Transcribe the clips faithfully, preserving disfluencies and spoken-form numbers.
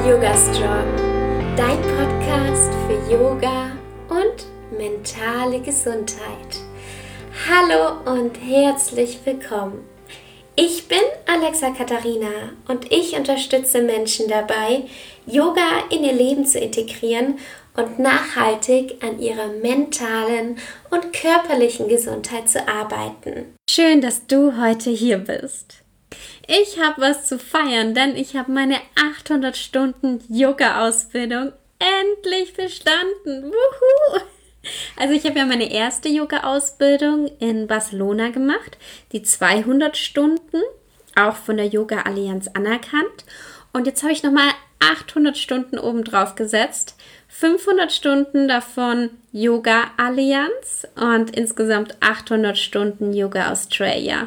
Yoga Strong, dein Podcast für Yoga und mentale Gesundheit. Hallo und herzlich willkommen. Ich bin Alexa Katharina und ich unterstütze Menschen dabei, Yoga in ihr Leben zu integrieren und nachhaltig an ihrer mentalen und körperlichen Gesundheit zu arbeiten. Schön, dass du heute hier bist. Ich habe was zu feiern, denn ich habe meine achthundert Stunden Yoga-Ausbildung endlich bestanden. Wuhu! Also ich habe ja meine erste Yoga-Ausbildung in Barcelona gemacht, die zweihundert Stunden, auch von der Yoga-Allianz anerkannt. Und jetzt habe ich nochmal achthundert Stunden obendrauf gesetzt, fünfhundert Stunden davon Yoga-Allianz und insgesamt achthundert Stunden Yoga Australia.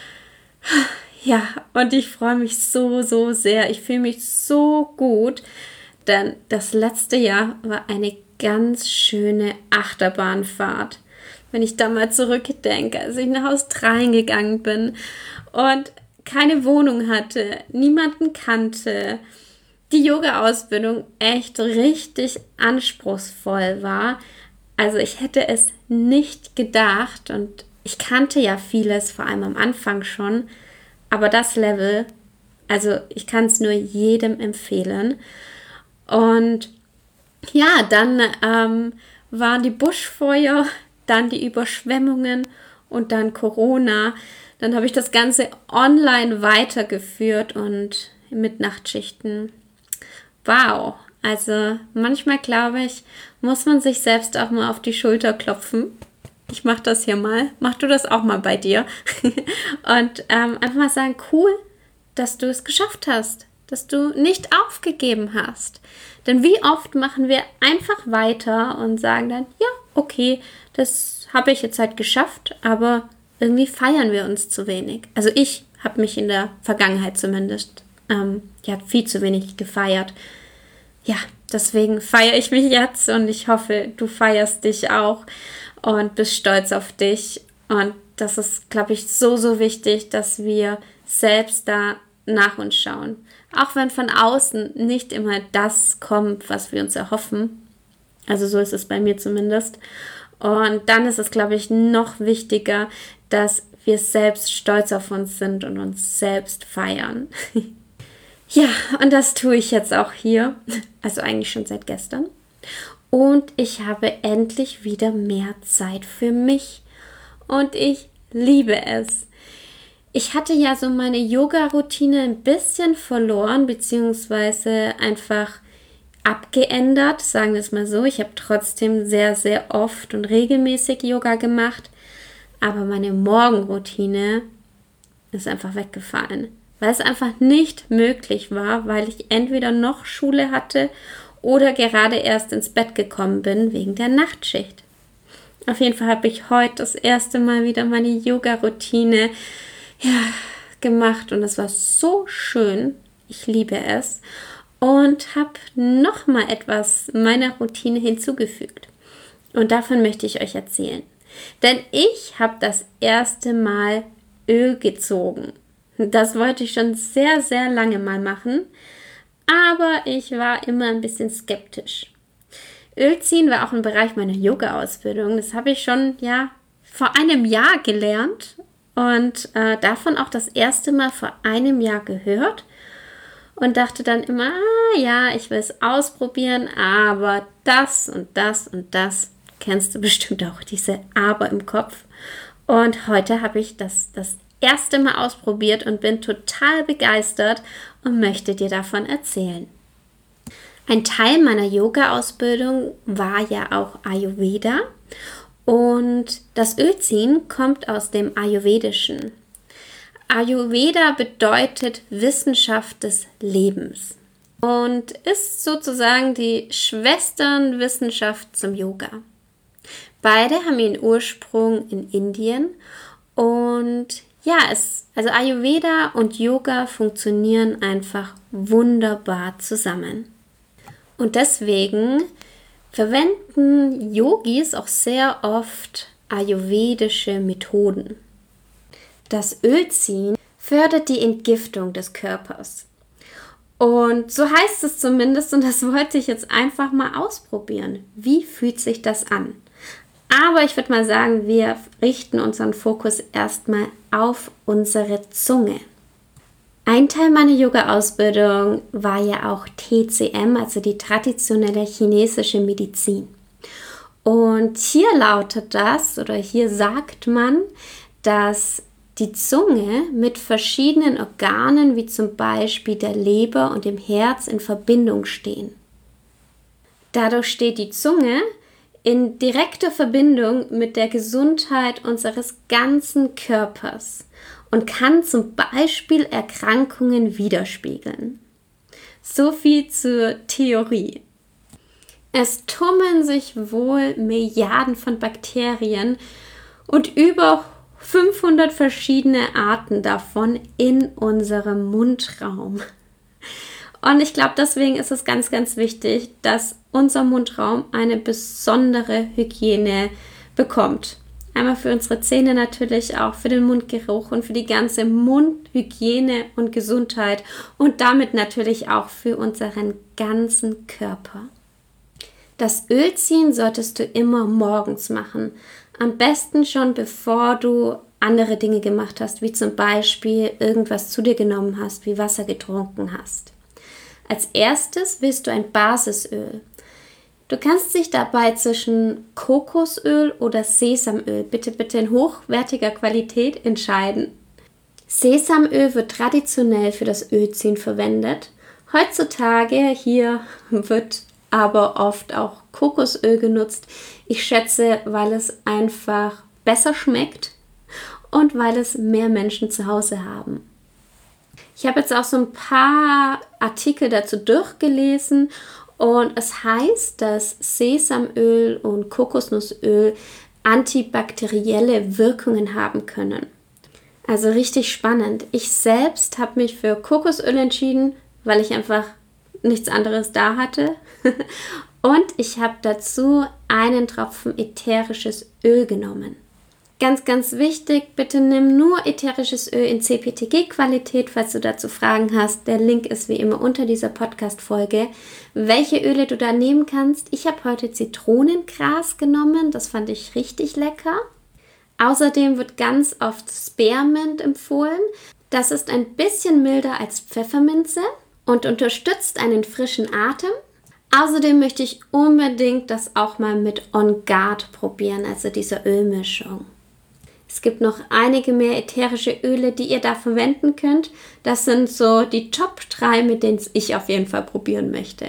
Ja, und ich freue mich so, so sehr. Ich fühle mich so gut, denn das letzte Jahr war eine ganz schöne Achterbahnfahrt. Wenn ich da mal zurückdenke, als ich nach Australien gegangen bin und keine Wohnung hatte, niemanden kannte, die Yoga-Ausbildung echt richtig anspruchsvoll war. Also ich hätte es nicht gedacht und ich kannte ja vieles, vor allem am Anfang schon, aber das Level, also ich kann es nur jedem empfehlen. Und ja, dann ähm, waren die Buschfeuer, dann die Überschwemmungen und dann Corona. Dann habe ich das Ganze online weitergeführt und mit Nachtschichten. Wow, also manchmal glaube ich, muss man sich selbst auch mal auf die Schulter klopfen. Ich mache das hier mal. Mach du das auch mal bei dir. Und ähm, einfach mal sagen, cool, dass du es geschafft hast, dass du nicht aufgegeben hast. Denn wie oft machen wir einfach weiter und sagen dann, ja, okay, das habe ich jetzt halt geschafft, aber irgendwie feiern wir uns zu wenig. Also ich habe mich in der Vergangenheit zumindest ähm, ja, viel zu wenig gefeiert. Ja, deswegen feiere ich mich jetzt und ich hoffe, du feierst dich auch und bist stolz auf dich. Und das ist, glaube ich, so, so wichtig, dass wir selbst da nach uns schauen. Auch wenn von außen nicht immer das kommt, was wir uns erhoffen. Also so ist es bei mir zumindest. Und dann ist es, glaube ich, noch wichtiger, dass wir selbst stolz auf uns sind und uns selbst feiern. Ja, und das tue ich jetzt auch hier. Also eigentlich schon seit gestern. Und ich habe endlich wieder mehr Zeit für mich. Und ich liebe es. Ich hatte ja so meine Yoga-Routine ein bisschen verloren, beziehungsweise einfach abgeändert, sagen wir es mal so. Ich habe trotzdem sehr, sehr oft und regelmäßig Yoga gemacht, aber meine Morgenroutine ist einfach weggefallen, weil es einfach nicht möglich war, weil ich entweder noch Schule hatte oder gerade erst ins Bett gekommen bin wegen der Nachtschicht. Auf jeden Fall habe ich heute das erste Mal wieder meine Yoga-Routine ja, gemacht und es war so schön. Ich liebe es und habe nochmal etwas meiner Routine hinzugefügt. Und davon möchte ich euch erzählen. Denn ich habe das erste Mal Öl gezogen. Das wollte ich schon sehr, sehr lange mal machen. Aber ich war immer ein bisschen skeptisch. Ölziehen war auch ein Bereich meiner Yoga-Ausbildung. Das habe ich schon ja vor einem Jahr gelernt und äh, davon auch das erste Mal vor einem Jahr gehört und dachte dann immer, ah, ja, ich will es ausprobieren, aber das und das und das, kennst du bestimmt auch, diese Aber im Kopf. Und heute habe ich das das erste Mal ausprobiert und bin total begeistert und möchte dir davon erzählen. Ein Teil meiner Yoga-Ausbildung war ja auch Ayurveda und das Ölziehen kommt aus dem Ayurvedischen. Ayurveda bedeutet Wissenschaft des Lebens und ist sozusagen die Schwesternwissenschaft zum Yoga. Beide haben ihren Ursprung in Indien und ja, es, also Ayurveda und Yoga funktionieren einfach wunderbar zusammen. Und deswegen verwenden Yogis auch sehr oft ayurvedische Methoden. Das Ölziehen fördert die Entgiftung des Körpers Und so heißt es zumindest und das wollte ich jetzt einfach mal ausprobieren. Wie fühlt sich das an? Aber ich würde mal sagen, wir richten unseren Fokus erstmal auf unsere Zunge. Ein Teil meiner Yoga-Ausbildung war ja auch T C M, also die traditionelle chinesische Medizin. Und hier lautet das, oder hier sagt man, dass die Zunge mit verschiedenen Organen, wie zum Beispiel der Leber und dem Herz, in Verbindung stehen. Dadurch steht die Zunge in direkter Verbindung mit der Gesundheit unseres ganzen Körpers und kann zum Beispiel Erkrankungen widerspiegeln. So viel zur Theorie. Es tummeln sich wohl Milliarden von Bakterien und über fünfhundert verschiedene Arten davon in unserem Mundraum. Und ich glaube, deswegen ist es ganz, ganz wichtig, dass unser Mundraum eine besondere Hygiene bekommt. Einmal für unsere Zähne natürlich, auch für den Mundgeruch und für die ganze Mundhygiene und Gesundheit und damit natürlich auch für unseren ganzen Körper. Das Ölziehen solltest du immer morgens machen. Am besten schon bevor du andere Dinge gemacht hast, wie zum Beispiel irgendwas zu dir genommen hast, wie Wasser getrunken hast. Als erstes willst du ein Basisöl. Du kannst dich dabei zwischen Kokosöl oder Sesamöl, bitte bitte in hochwertiger Qualität, entscheiden. Sesamöl wird traditionell für das Ölziehen verwendet. Heutzutage hier wird aber oft auch Kokosöl genutzt. Ich schätze, weil es einfach besser schmeckt und weil es mehr Menschen zu Hause haben. Ich habe jetzt auch so ein paar Artikel dazu durchgelesen und es heißt, dass Sesamöl und Kokosnussöl antibakterielle Wirkungen haben können. Also richtig spannend. Ich selbst habe mich für Kokosöl entschieden, weil ich einfach nichts anderes da hatte. Und ich habe dazu einen Tropfen ätherisches Öl genommen. Ganz, ganz wichtig, bitte nimm nur ätherisches Öl in C P T G-Qualität, falls du dazu Fragen hast. Der Link ist wie immer unter dieser Podcast-Folge, welche Öle du da nehmen kannst. Ich habe heute Zitronengras genommen, das fand ich richtig lecker. Außerdem wird ganz oft Spearmint empfohlen. Das ist ein bisschen milder als Pfefferminze und unterstützt einen frischen Atem. Außerdem möchte ich unbedingt das auch mal mit On Guard probieren, also dieser Ölmischung. Es gibt noch einige mehr ätherische Öle, die ihr da verwenden könnt. Das sind so die Top drei, mit denen ich auf jeden Fall probieren möchte.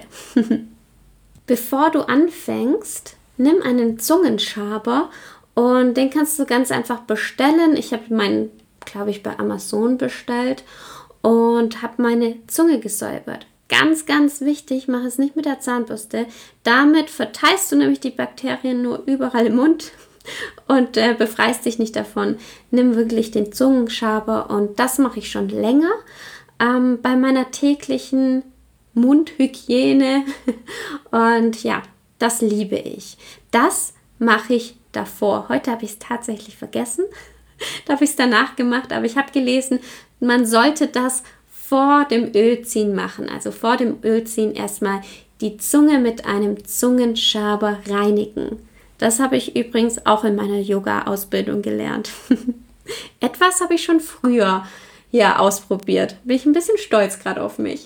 Bevor du anfängst, nimm einen Zungenschaber und den kannst du ganz einfach bestellen. Ich habe meinen, glaube ich, bei Amazon bestellt und habe meine Zunge gesäubert. Ganz, ganz wichtig, mach es nicht mit der Zahnbürste. Damit verteilst du nämlich die Bakterien nur überall im Mund und äh, befreist dich nicht davon. Nimm wirklich den Zungenschaber und das mache ich schon länger ähm, bei meiner täglichen Mundhygiene und ja, das liebe ich. Das mache ich davor. Heute habe ich es tatsächlich vergessen. Da habe ich es danach gemacht, aber ich habe gelesen, man sollte das vor dem Ölziehen machen. Also vor dem Ölziehen erstmal die Zunge mit einem Zungenschaber reinigen. Das habe ich übrigens auch in meiner Yoga-Ausbildung gelernt. Etwas habe ich schon früher ja, ausprobiert. Bin ich ein bisschen stolz gerade auf mich.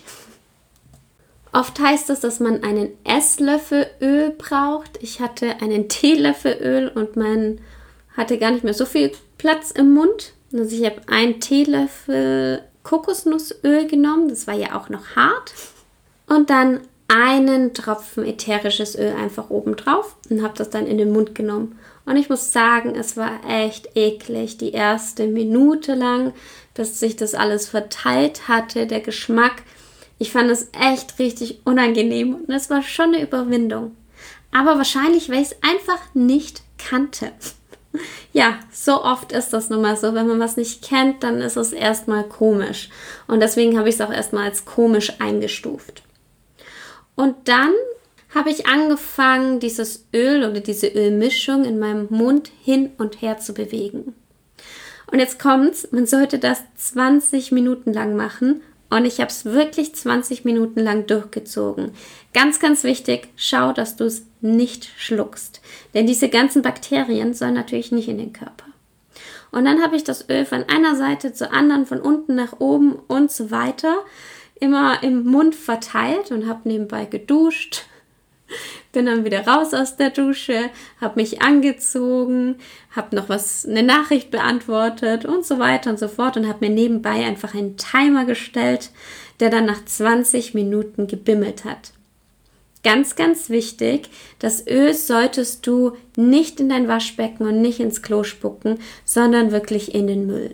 Oft heißt es, dass man einen Esslöffel Öl braucht. Ich hatte einen Teelöffel Öl und man hatte gar nicht mehr so viel Platz im Mund. Also ich habe einen Teelöffel Kokosnussöl genommen, das war ja auch noch hart. Und dann einen Tropfen ätherisches Öl einfach oben drauf und habe das dann in den Mund genommen. Und ich muss sagen, es war echt eklig, die erste Minute lang, bis sich das alles verteilt hatte, der Geschmack. Ich fand es echt richtig unangenehm und es war schon eine Überwindung. Aber wahrscheinlich, weil ich es einfach nicht kannte. Ja, so oft ist das nun mal so. Wenn man was nicht kennt, dann ist es erstmal komisch. Und deswegen habe ich es auch erstmal als komisch eingestuft. Und dann habe ich angefangen, dieses Öl oder diese Ölmischung in meinem Mund hin und her zu bewegen. Und jetzt kommt's, man sollte das zwanzig Minuten lang machen. Und ich habe es wirklich zwanzig Minuten lang durchgezogen. Ganz, ganz wichtig, schau, dass du es nicht schluckst. Denn diese ganzen Bakterien sollen natürlich nicht in den Körper. Und dann habe ich das Öl von einer Seite zur anderen, von unten nach oben und so weiter, immer im Mund verteilt und habe nebenbei geduscht. Bin dann wieder raus aus der Dusche, habe mich angezogen, habe noch was, eine Nachricht beantwortet und so weiter und so fort und habe mir nebenbei einfach einen Timer gestellt, der dann nach zwanzig Minuten gebimmelt hat. Ganz, ganz wichtig, das Öl solltest du nicht in dein Waschbecken und nicht ins Klo spucken, sondern wirklich in den Müll.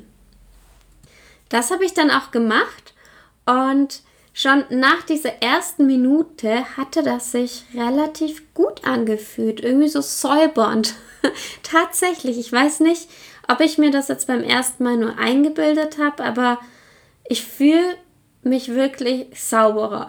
Das habe ich dann auch gemacht und schon nach dieser ersten Minute hatte das sich relativ gut angefühlt, irgendwie so säubernd. Tatsächlich, ich weiß nicht, ob ich mir das jetzt beim ersten Mal nur eingebildet habe, aber ich fühle mich wirklich sauberer.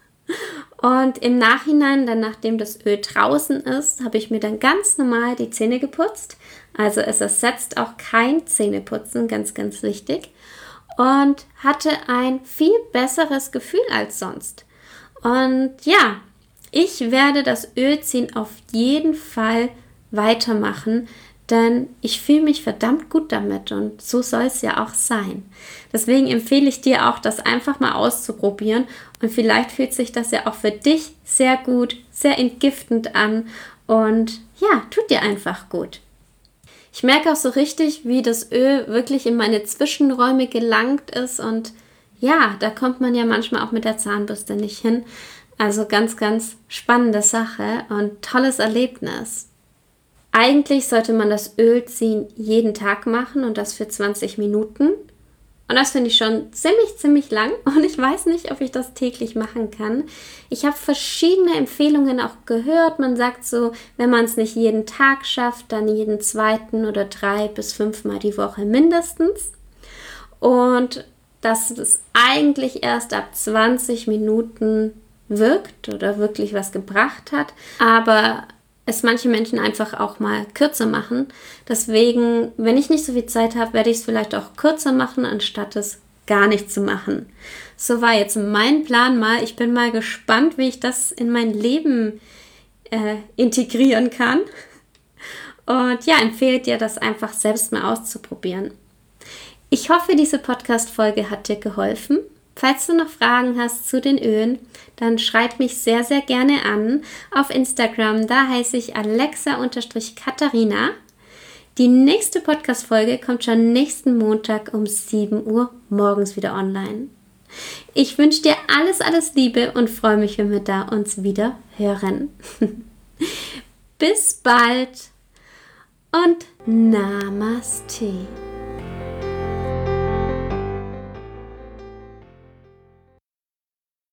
Und im Nachhinein, dann nachdem das Öl draußen ist, habe ich mir dann ganz normal die Zähne geputzt. Also es ersetzt auch kein Zähneputzen, ganz, ganz wichtig. Und hatte ein viel besseres Gefühl als sonst. Und ja, ich werde das Ölziehen auf jeden Fall weitermachen, denn ich fühle mich verdammt gut damit und so soll es ja auch sein. Deswegen empfehle ich dir auch, das einfach mal auszuprobieren und vielleicht fühlt sich das ja auch für dich sehr gut, sehr entgiftend an und ja, tut dir einfach gut. Ich merke auch so richtig, wie das Öl wirklich in meine Zwischenräume gelangt ist und ja, da kommt man ja manchmal auch mit der Zahnbürste nicht hin. Also ganz, ganz spannende Sache und tolles Erlebnis. Eigentlich sollte man das Ölziehen jeden Tag machen und das für zwanzig Minuten. Und das finde ich schon ziemlich, ziemlich lang und ich weiß nicht, ob ich das täglich machen kann. Ich habe verschiedene Empfehlungen auch gehört. Man sagt so, wenn man es nicht jeden Tag schafft, dann jeden zweiten oder drei bis fünfmal die Woche mindestens. Und dass es eigentlich erst ab zwanzig Minuten wirkt oder wirklich was gebracht hat. Aber es manche Menschen einfach auch mal kürzer machen. Deswegen, wenn ich nicht so viel Zeit habe, werde ich es vielleicht auch kürzer machen, anstatt es gar nicht zu machen. So war jetzt mein Plan mal. Ich bin mal gespannt, wie ich das in mein Leben äh, integrieren kann. Und ja, empfehle dir, das einfach selbst mal auszuprobieren. Ich hoffe, diese Podcast-Folge hat dir geholfen. Falls du noch Fragen hast zu den Ölen, dann schreib mich sehr, sehr gerne an auf Instagram. Da heiße ich Alexa-Katharina. Die nächste Podcast-Folge kommt schon nächsten Montag um sieben Uhr morgens wieder online. Ich wünsche dir alles, alles Liebe und freue mich, wenn wir da uns wieder hören. Bis bald und Namaste.